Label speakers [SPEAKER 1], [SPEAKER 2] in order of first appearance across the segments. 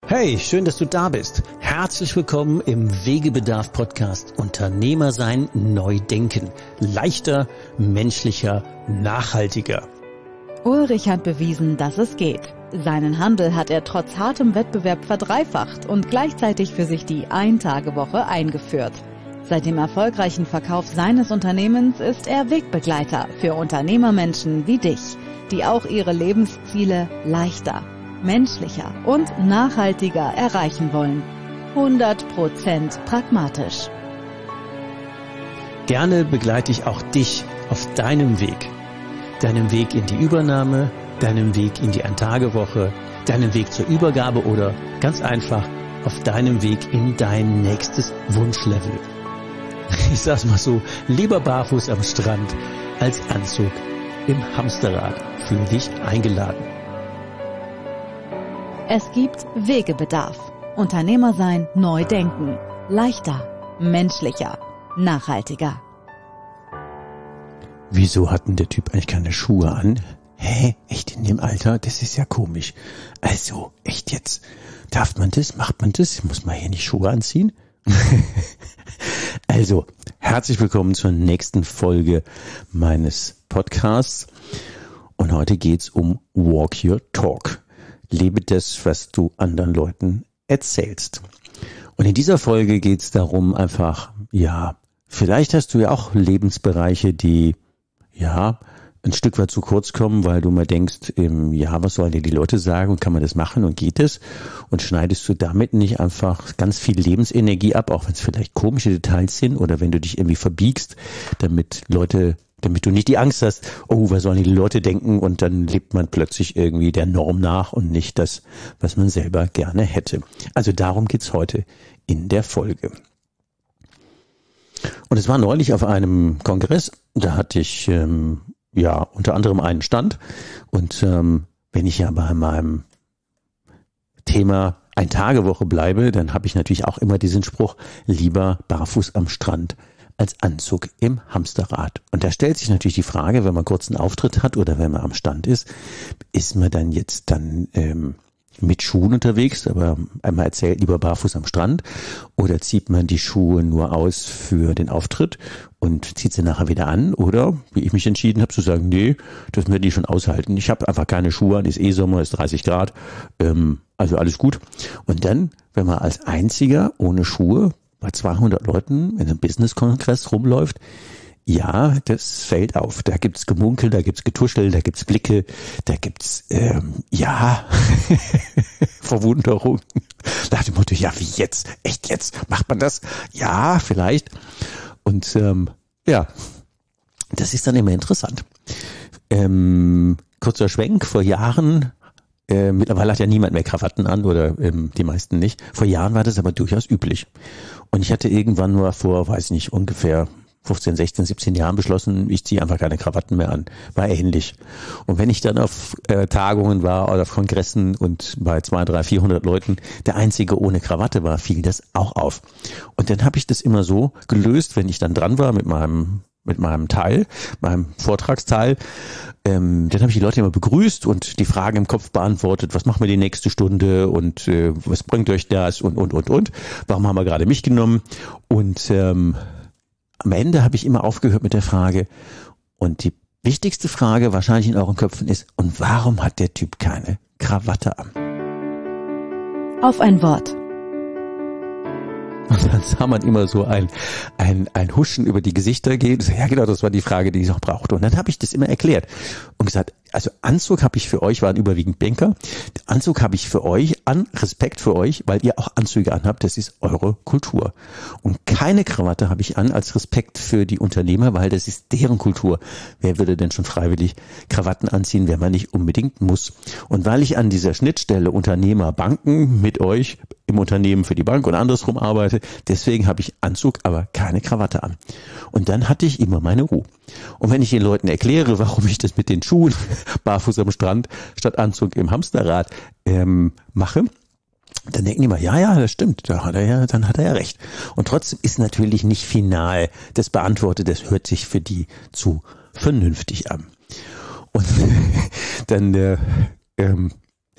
[SPEAKER 1] Hey, schön, dass du da bist. Herzlich willkommen im Wegebedarf-Podcast Unternehmer sein, neu denken. Leichter, menschlicher, nachhaltiger.
[SPEAKER 2] Ulrich hat bewiesen, dass es geht. Seinen Handel hat er trotz hartem Wettbewerb verdreifacht und gleichzeitig für sich die Ein-Tage-Woche eingeführt. Seit dem erfolgreichen Verkauf seines Unternehmens ist er Wegbegleiter für Unternehmermenschen wie dich, die auch ihre Lebensziele leichter, menschlicher und nachhaltiger erreichen wollen. 100% pragmatisch.
[SPEAKER 1] Gerne begleite ich auch dich auf deinem Weg. Deinem Weg in die Übernahme, deinem Weg in die Ein-Tage-Woche, deinem Weg zur Übergabe oder ganz einfach auf deinem Weg in dein nächstes Wunschlevel. Ich sag's mal so, lieber barfuß am Strand als Anzug im Hamsterrad. Für dich eingeladen.
[SPEAKER 2] Es gibt Wegebedarf. Unternehmer sein, neu denken. Leichter, menschlicher, nachhaltiger.
[SPEAKER 1] Wieso hat denn der Typ eigentlich keine Schuhe an? Hä? Echt in dem Alter? Das ist ja komisch. Also, echt jetzt? Darf man das? Macht man das? Muss man hier nicht Schuhe anziehen? Also, herzlich willkommen zur nächsten Folge meines Podcasts. Und heute geht's um Walk Your Talk. Lebe das, was du anderen Leuten erzählst. Und in dieser Folge geht's darum einfach, vielleicht hast du ja auch Lebensbereiche, die, ein Stück weit zu kurz kommen, weil du mal denkst, was sollen dir die Leute sagen und kann man das machen und geht es? Und schneidest du damit nicht einfach ganz viel Lebensenergie ab, auch wenn es vielleicht komische Details sind oder wenn du dich irgendwie verbiegst, damit du nicht die Angst hast, was sollen die Leute denken, und dann lebt man plötzlich irgendwie der Norm nach und nicht das, was man selber gerne hätte. Also darum geht's heute in der Folge. Und es war neulich auf einem Kongress, da hatte ich unter anderem einen Stand, und wenn ich ja bei meinem Thema Ein-Tage-Woche bleibe, dann habe ich natürlich auch immer diesen Spruch, lieber barfuß am Strand als Anzug im Hamsterrad. Und da stellt sich natürlich die Frage, wenn man kurz einen Auftritt hat oder wenn man am Stand ist man dann jetzt mit Schuhen unterwegs, aber einmal erzählt, lieber barfuß am Strand, oder zieht man die Schuhe nur aus für den Auftritt und zieht sie nachher wieder an, oder wie ich mich entschieden habe zu sagen, nee, das werden die schon aushalten. Ich habe einfach keine Schuhe an, ist Sommer, ist 30 Grad, also alles gut. Und dann, wenn man als Einziger ohne Schuhe bei 200 Leuten in einem Business-Kongress rumläuft, das fällt auf. Da gibt's Gemunkel, da gibt's Getuschel, da gibt's Blicke, da gibt's, Verwunderung. Nach dem Motto, wie jetzt? Echt jetzt? Macht man das? Ja, vielleicht. Und das ist dann immer interessant. Kurzer Schwenk, vor Jahren, mittlerweile hat ja niemand mehr Krawatten an oder die meisten nicht. Vor Jahren war das aber durchaus üblich. Und ich hatte irgendwann nur vor, ungefähr 15, 16, 17 Jahren beschlossen, ich ziehe einfach keine Krawatten mehr an. War ähnlich. Und wenn ich dann auf Tagungen war oder auf Kongressen und bei 200, 300, 400 Leuten der Einzige ohne Krawatte war, fiel das auch auf. Und dann habe ich das immer so gelöst, wenn ich dann dran war mit meinem Teil, meinem Vortragsteil, dann habe ich die Leute immer begrüßt und die Fragen im Kopf beantwortet, was machen wir die nächste Stunde und was bringt euch das und. Warum haben wir gerade mich genommen? Und am Ende habe ich immer aufgehört mit der Frage, und die wichtigste Frage wahrscheinlich in euren Köpfen ist, und warum hat der Typ keine Krawatte an?
[SPEAKER 2] Auf ein Wort.
[SPEAKER 1] Und dann sah man immer so ein Huschen über die Gesichter gehen. Ja, genau, das war die Frage, die ich noch brauchte. Und dann habe ich das immer erklärt und gesagt, also Anzug habe ich für euch, waren überwiegend Banker, Anzug habe ich für euch an, Respekt für euch, weil ihr auch Anzüge anhabt, das ist eure Kultur. Und keine Krawatte habe ich an als Respekt für die Unternehmer, weil das ist deren Kultur. Wer würde denn schon freiwillig Krawatten anziehen, wenn man nicht unbedingt muss? Und weil ich an dieser Schnittstelle Unternehmer, Banken mit euch im Unternehmen für die Bank und andersrum arbeite, deswegen habe ich Anzug, aber keine Krawatte an. Und dann hatte ich immer meine Ruhe. Und wenn ich den Leuten erkläre, warum ich das mit den Schuhen barfuß am Strand statt Anzug im Hamsterrad mache, dann denken die mal, ja, das stimmt, dann hat er ja recht. Und trotzdem ist natürlich nicht final das beantwortet, das hört sich für die zu vernünftig an. Und dann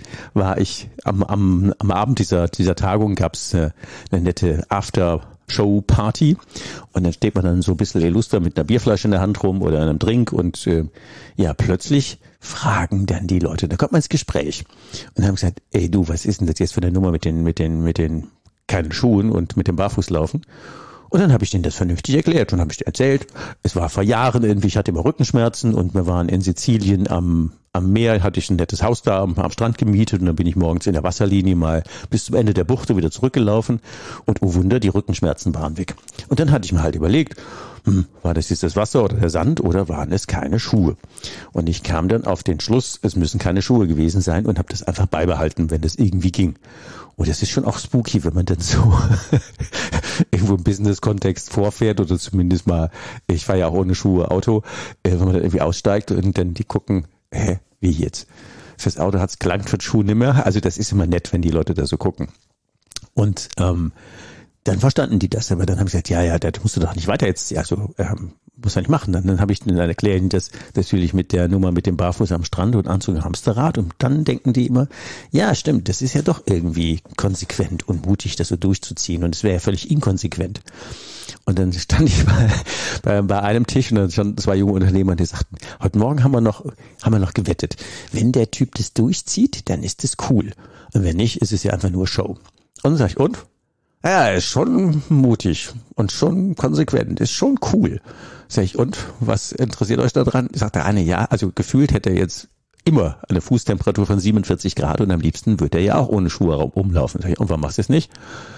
[SPEAKER 1] war ich am Abend dieser Tagung gab's eine nette After-Show-Party und dann steht man dann so ein bisschen illuster mit einer Bierflasche in der Hand rum oder einem Drink und plötzlich fragen dann die Leute, da kommt man ins Gespräch und haben gesagt, ey du, was ist denn das jetzt für eine Nummer mit den keinen Schuhen und mit dem Barfußlaufen? Und dann habe ich denen das vernünftig erklärt und habe ich denen erzählt, es war vor Jahren irgendwie, ich hatte immer Rückenschmerzen und wir waren in Sizilien am Meer, hatte ich ein nettes Haus da am Strand gemietet und dann bin ich morgens in der Wasserlinie mal bis zum Ende der Bucht wieder zurückgelaufen und oh Wunder, die Rückenschmerzen waren weg. Und dann hatte ich mir halt überlegt, war das jetzt das Wasser oder der Sand oder waren es keine Schuhe? Und ich kam dann auf den Schluss, es müssen keine Schuhe gewesen sein und habe das einfach beibehalten, wenn das irgendwie ging. Und das ist schon auch spooky, wenn man dann so irgendwo im Business-Kontext vorfährt oder zumindest mal, ich fahre ja auch ohne Schuhe Auto, wenn man dann irgendwie aussteigt und dann die gucken, wie jetzt? Fürs Auto hat's gelangt, für die Schuhe nicht mehr. Also das ist immer nett, wenn die Leute da so gucken. Und dann verstanden die das, aber dann haben sie gesagt, ja, das musst du doch nicht weiter jetzt, muss man nicht machen. Dann habe ich dann erklärt, das natürlich mit der Nummer mit dem Barfuß am Strand und Anzug im Hamsterrad und dann denken die immer, ja stimmt, das ist ja doch irgendwie konsequent und mutig, das so durchzuziehen und es wäre ja völlig inkonsequent. Und dann stand ich bei einem Tisch und dann standen 2 junge Unternehmer und die sagten, heute Morgen haben wir noch gewettet, wenn der Typ das durchzieht, dann ist das cool und wenn nicht, ist es ja einfach nur Show. Und dann sag ich, und? Ja, ist schon mutig und schon konsequent, ist schon cool. Sag ich, und was interessiert euch da dran? Sagt der eine, ja, also gefühlt hätte er jetzt immer eine Fußtemperatur von 47 Grad und am liebsten würde er ja auch ohne Schuhe rumlaufen. Sag ich, und warum machst du es nicht?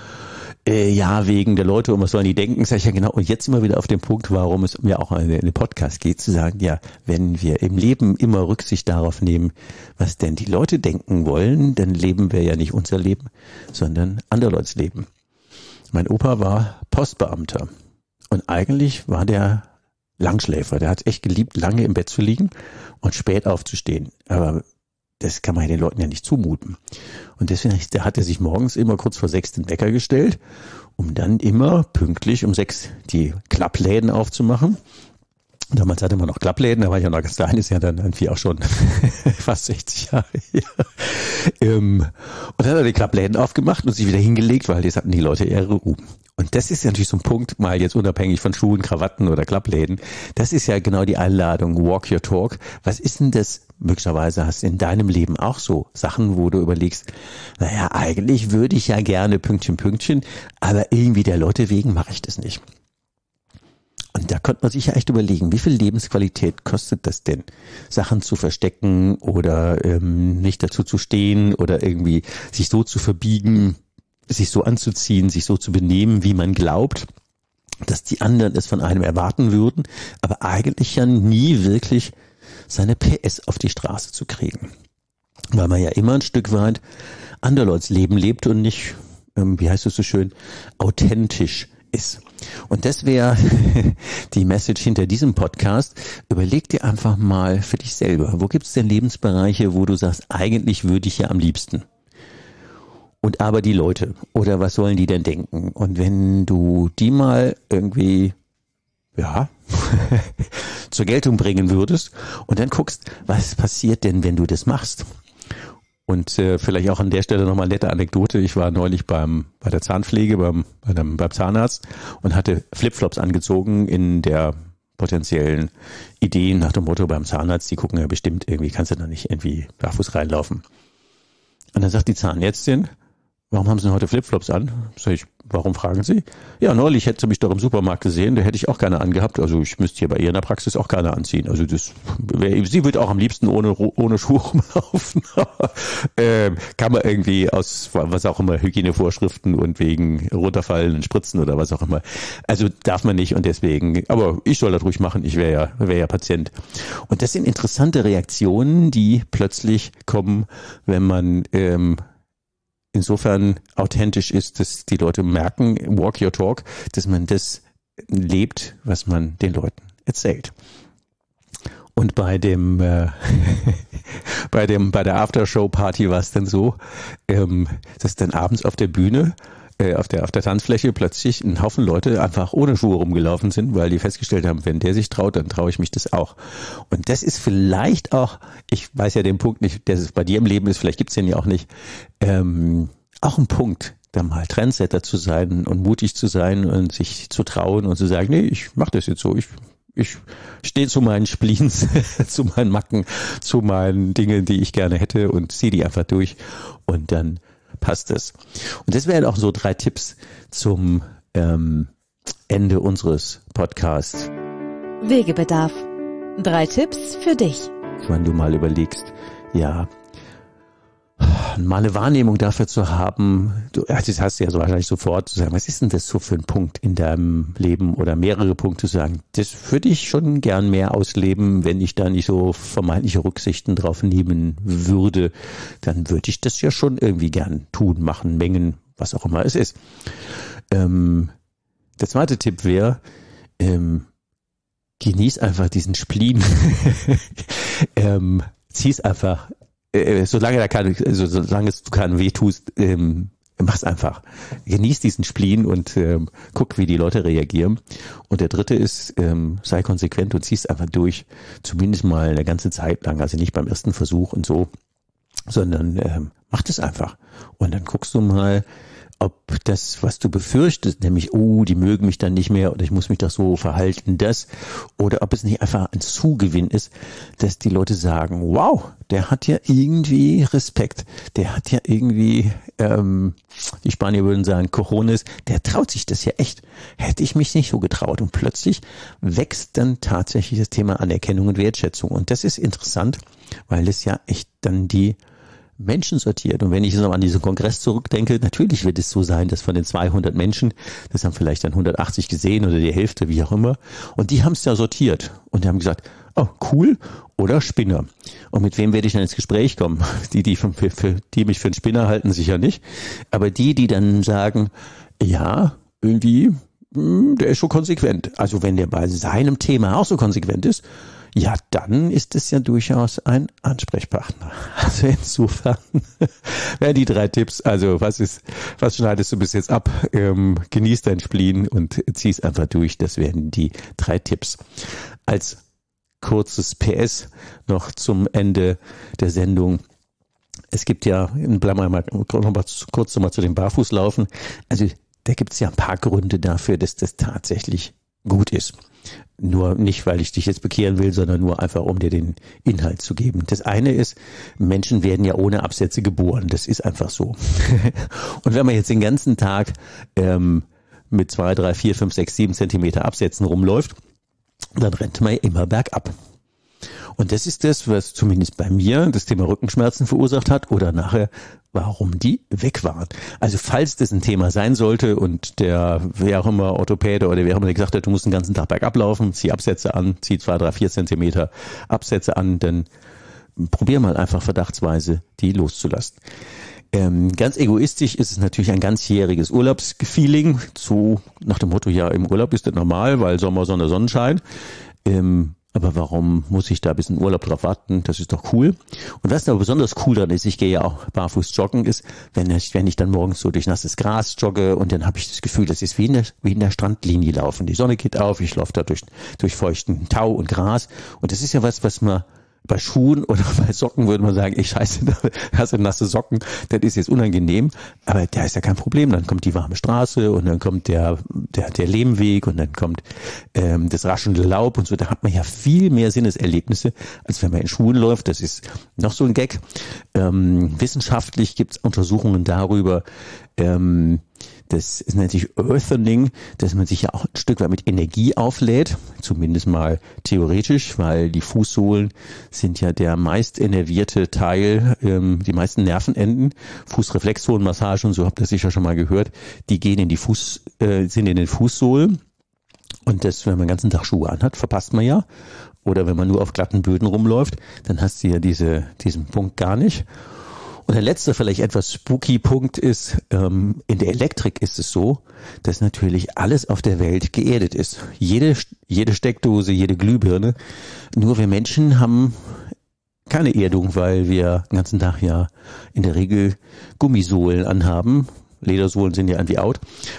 [SPEAKER 1] Ja, wegen der Leute und was sollen die denken? Sag ich, ja genau. Und jetzt immer wieder auf den Punkt, warum es mir auch in den Podcast geht, zu sagen, ja, wenn wir im Leben immer Rücksicht darauf nehmen, was denn die Leute denken wollen, dann leben wir ja nicht unser Leben, sondern andere Leute's Leben. Mein Opa war Postbeamter und eigentlich war der Langschläfer. Der hat es echt geliebt, lange im Bett zu liegen und spät aufzustehen. Aber das kann man ja den Leuten ja nicht zumuten. Und deswegen hat er sich morgens immer kurz vor 6 den Wecker gestellt, um dann immer pünktlich um 6 die Klappläden aufzumachen. Damals hatte man noch Klappläden, da war ich ja noch ganz klein, ist ja dann irgendwie auch schon fast 60 Jahre her. Und dann hat er die Klappläden aufgemacht und sich wieder hingelegt, weil jetzt hatten die Leute ihre Ruhe. Und das ist ja natürlich so ein Punkt, mal jetzt unabhängig von Schuhen, Krawatten oder Klappläden, das ist ja genau die Einladung, walk your talk. Was ist denn das? Möglicherweise hast du in deinem Leben auch so Sachen, wo du überlegst, naja, eigentlich würde ich ja gerne Pünktchen, aber irgendwie der Leute wegen mache ich das nicht. Und da konnte man sich ja echt überlegen, wie viel Lebensqualität kostet das denn, Sachen zu verstecken oder nicht dazu zu stehen oder irgendwie sich so zu verbiegen, sich so anzuziehen, sich so zu benehmen, wie man glaubt, dass die anderen es von einem erwarten würden, aber eigentlich ja nie wirklich seine PS auf die Straße zu kriegen. Weil man ja immer ein Stück weit andere Leute's Leben lebt und nicht, wie heißt es so schön, authentisch ist. Und das wäre die Message hinter diesem Podcast. Überleg dir einfach mal für dich selber, wo gibt es denn Lebensbereiche, wo du sagst, eigentlich würde ich ja am liebsten. Und aber die Leute, oder was sollen die denn denken? Und wenn du die mal irgendwie, zur Geltung bringen würdest und dann guckst, was passiert denn, wenn du das machst? Und vielleicht auch an der Stelle nochmal eine nette Anekdote. Ich war neulich bei der Zahnpflege, beim Zahnarzt und hatte Flipflops angezogen in der potenziellen Idee nach dem Motto beim Zahnarzt, die gucken ja bestimmt irgendwie, kannst du da nicht irgendwie barfuß reinlaufen. Und dann sagt die Zahnärztin, warum haben Sie denn heute Flipflops an? Sag ich, warum fragen Sie? Ja, neulich hätte sie mich doch im Supermarkt gesehen, da hätte ich auch keine angehabt. Also ich müsste hier bei ihr in der Praxis auch keine anziehen. Also sie wird auch am liebsten ohne Schuhe rumlaufen. Kann man irgendwie aus was auch immer, Hygienevorschriften und wegen runterfallenden Spritzen oder was auch immer. Also darf man nicht und deswegen, aber ich soll das ruhig machen, ich wäre ja Patient. Und das sind interessante Reaktionen, die plötzlich kommen, wenn man insofern authentisch ist, dass die Leute merken, walk your talk, dass man das lebt, was man den Leuten erzählt. Und bei der Aftershow-Party war es dann so, dass dann abends auf der Bühne auf der Tanzfläche plötzlich ein Haufen Leute einfach ohne Schuhe rumgelaufen sind, weil die festgestellt haben, wenn der sich traut, dann traue ich mich das auch. Und das ist vielleicht auch, ich weiß ja den Punkt nicht, der es bei dir im Leben ist, vielleicht gibt's den ja auch nicht, auch ein Punkt, da mal Trendsetter zu sein und mutig zu sein und sich zu trauen und zu sagen, nee, ich mache das jetzt so, ich stehe zu meinen Spleens, zu meinen Macken, zu meinen Dingen, die ich gerne hätte und ziehe die einfach durch und dann passt es. Und das wären auch so 3 Tipps zum Ende unseres Podcasts.
[SPEAKER 2] Wegebedarf. 3 Tipps für dich.
[SPEAKER 1] Wenn du mal überlegst, ja, mal eine Wahrnehmung dafür zu haben, das hast du ja so wahrscheinlich sofort zu sagen, was ist denn das so für ein Punkt in deinem Leben oder mehrere Punkte zu sagen, das würde ich schon gern mehr ausleben, wenn ich da nicht so vermeintliche Rücksichten drauf nehmen würde, dann würde ich das ja schon irgendwie gern tun, machen, mengen, was auch immer es ist. Der zweite Tipp wäre, genieß einfach diesen Spleen, zieh's einfach, solange du keinen weh tust, mach's einfach. Genieß diesen Spleen und guck, wie die Leute reagieren. Und der dritte ist, sei konsequent und zieh's einfach durch, zumindest mal eine ganze Zeit lang, also nicht beim ersten Versuch und so, sondern mach das einfach. Und dann guckst du mal, ob das, was du befürchtest, nämlich, die mögen mich dann nicht mehr oder ich muss mich doch so verhalten, oder ob es nicht einfach ein Zugewinn ist, dass die Leute sagen, wow, der hat ja irgendwie Respekt, der hat ja irgendwie, die Spanier würden sagen, Cojones, der traut sich das ja echt. Hätte ich mich nicht so getraut. Und plötzlich wächst dann tatsächlich das Thema Anerkennung und Wertschätzung. Und das ist interessant, weil es ja echt dann die Menschen sortiert. Und wenn ich jetzt noch an diesen Kongress zurückdenke, natürlich wird es so sein, dass von den 200 Menschen, das haben vielleicht dann 180 gesehen oder die Hälfte, wie auch immer, und die haben es ja sortiert und die haben gesagt, oh, cool oder Spinner. Und mit wem werde ich dann ins Gespräch kommen? Die mich für einen Spinner halten, sicher nicht, aber die dann sagen, ja, irgendwie, der ist schon konsequent. Also wenn der bei seinem Thema auch so konsequent ist, ja, dann ist es ja durchaus ein Ansprechpartner. Also insofern wären die 3 Tipps, also was schneidest du bis jetzt ab? Genieß dein Spleen und zieh's einfach durch. Das wären die 3 Tipps. Als kurzes PS noch zum Ende der Sendung. Es gibt ja, bleiben wir mal kurz nochmal zu dem Barfußlaufen. Also da gibt es ja ein paar Gründe dafür, dass das tatsächlich gut ist. Nur nicht, weil ich dich jetzt bekehren will, sondern nur einfach, um dir den Inhalt zu geben. Das eine ist, Menschen werden ja ohne Absätze geboren. Das ist einfach so. Und wenn man jetzt den ganzen Tag mit 2, 3, 4, 5, 6, 7 Zentimeter Absätzen rumläuft, dann rennt man immer bergab. Und das ist das, was zumindest bei mir das Thema Rückenschmerzen verursacht hat oder nachher, warum die weg waren. Also falls das ein Thema sein sollte und der, wer auch immer, Orthopäde oder wer auch immer gesagt hat, du musst den ganzen Tag bergab laufen, zieh Absätze an, zieh 2, 3, 4 Zentimeter Absätze an, dann probier mal einfach verdachtsweise, die loszulassen. Ganz egoistisch ist es natürlich ein ganzjähriges Urlaubsfeeling, so nach dem Motto, ja, im Urlaub ist das normal, weil Sommer, Sonne, Sonnenschein. Aber warum muss ich da bis in Urlaub drauf warten? Das ist doch cool. Und was da besonders cool dran ist, ich gehe ja auch barfuß joggen, ist, wenn ich dann morgens so durch nasses Gras jogge und dann habe ich das Gefühl, das ist wie in der Strandlinie laufen. Die Sonne geht auf, ich laufe da durch feuchten Tau und Gras. Und das ist ja was man bei Schuhen oder bei Socken würde man sagen, scheiße, da hast du nasse Socken, das ist jetzt unangenehm, aber da ist ja kein Problem, dann kommt die warme Straße und dann kommt der Lehmweg und dann kommt das raschelnde Laub und so, da hat man ja viel mehr Sinneserlebnisse, als wenn man in Schuhen läuft, das ist noch so ein Gag. Wissenschaftlich gibt es Untersuchungen darüber, das ist natürlich Earthening, dass man sich ja auch ein Stück weit mit Energie auflädt, zumindest mal theoretisch, weil die Fußsohlen sind ja der meist innervierte Teil, die meisten Nervenenden, Fußreflexzonenmassage und so, habt ihr sicher schon mal gehört, die gehen sind in den Fußsohlen und das, wenn man den ganzen Tag Schuhe anhat, verpasst man ja. Oder wenn man nur auf glatten Böden rumläuft, dann hast du ja diesen Punkt gar nicht. Und der letzte, vielleicht etwas spooky Punkt ist, in der Elektrik ist es so, dass natürlich alles auf der Welt geerdet ist. Jede Steckdose, jede Glühbirne. Nur wir Menschen haben keine Erdung, weil wir den ganzen Tag ja in der Regel Gummisohlen anhaben. Ledersohlen sind ja irgendwie out.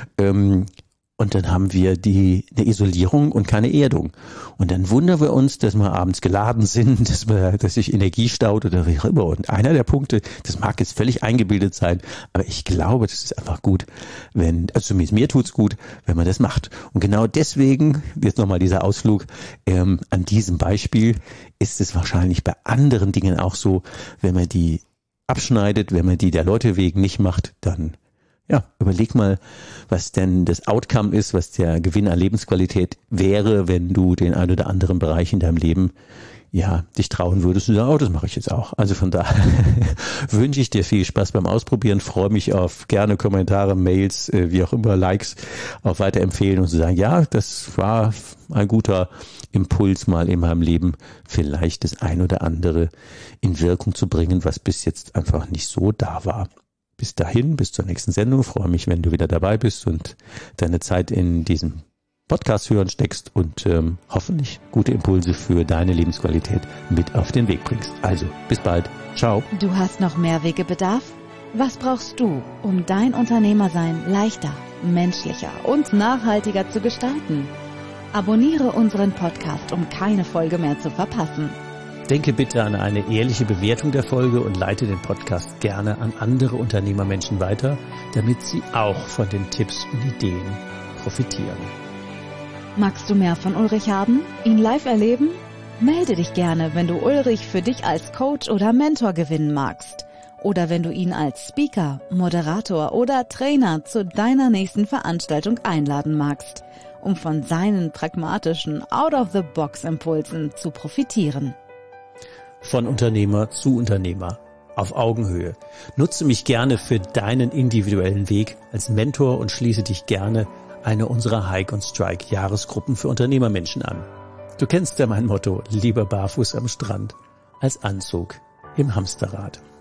[SPEAKER 1] Und dann haben wir eine Isolierung und keine Erdung. Und dann wundern wir uns, dass wir abends geladen sind, dass sich Energie staut oder wie auch immer. Und einer der Punkte, das mag jetzt völlig eingebildet sein, aber ich glaube, das ist einfach gut, also zumindest mir tut's gut, wenn man das macht. Und genau deswegen, jetzt nochmal dieser Ausflug, an diesem Beispiel ist es wahrscheinlich bei anderen Dingen auch so, wenn man die abschneidet, wenn man die der Leute wegen nicht macht, dann überleg mal, was denn das Outcome ist, was der Gewinn an Lebensqualität wäre, wenn du den ein oder anderen Bereich in deinem Leben dich trauen würdest und sagen, das mache ich jetzt auch. Also von daher wünsche ich dir viel Spaß beim Ausprobieren, freue mich auf gerne Kommentare, Mails, wie auch immer, Likes, auf Weiterempfehlen und zu sagen, das war ein guter Impuls mal in meinem Leben, vielleicht das ein oder andere in Wirkung zu bringen, was bis jetzt einfach nicht so da war. Bis dahin, bis zur nächsten Sendung. Freue mich, wenn du wieder dabei bist und deine Zeit in diesem Podcast hören steckst und hoffentlich gute Impulse für deine Lebensqualität mit auf den Weg bringst. Also, bis bald. Ciao.
[SPEAKER 2] Du hast noch mehr Wegebedarf? Was brauchst du, um dein Unternehmersein leichter, menschlicher und nachhaltiger zu gestalten? Abonniere unseren Podcast, um keine Folge mehr zu verpassen.
[SPEAKER 1] Denke bitte an eine ehrliche Bewertung der Folge und leite den Podcast gerne an andere Unternehmermenschen weiter, damit sie auch von den Tipps und Ideen profitieren.
[SPEAKER 2] Magst du mehr von Ulrich haben? Ihn live erleben? Melde dich gerne, wenn du Ulrich für dich als Coach oder Mentor gewinnen magst. Oder wenn du ihn als Speaker, Moderator oder Trainer zu deiner nächsten Veranstaltung einladen magst, um von seinen pragmatischen Out-of-the-Box-Impulsen zu profitieren.
[SPEAKER 1] Von Unternehmer zu Unternehmer, auf Augenhöhe. Nutze mich gerne für deinen individuellen Weg als Mentor und schließe dich gerne eine unserer Hike und Strike Jahresgruppen für Unternehmermenschen an. Du kennst ja mein Motto, lieber barfuß am Strand als Anzug im Hamsterrad.